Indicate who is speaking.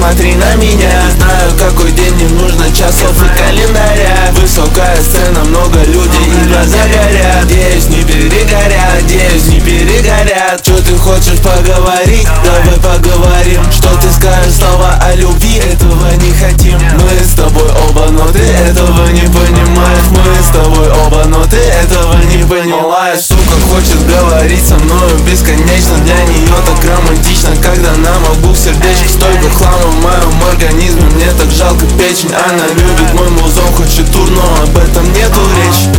Speaker 1: посмотри на меня. Знаю, какой день, не нужно часов и календаря. Высокая сцена, много людей и глаза горят. Надеюсь, не перегорят, надеюсь, не перегорят. Что ты хочешь поговорить? Давай поговорим. Что ты скажешь, слова о любви? Этого не хотим. Мы с тобой оба, но ты этого не понимаешь. Мы с тобой оба, но ты этого не понимаешь. Сука хочет говорить со мною бесконечно. Для нее так романтично, когда нам обух сердечек столько хлама в моем организме. Мне так жалко печень. Она любит мой музон, хочет тур, но об этом нету речи.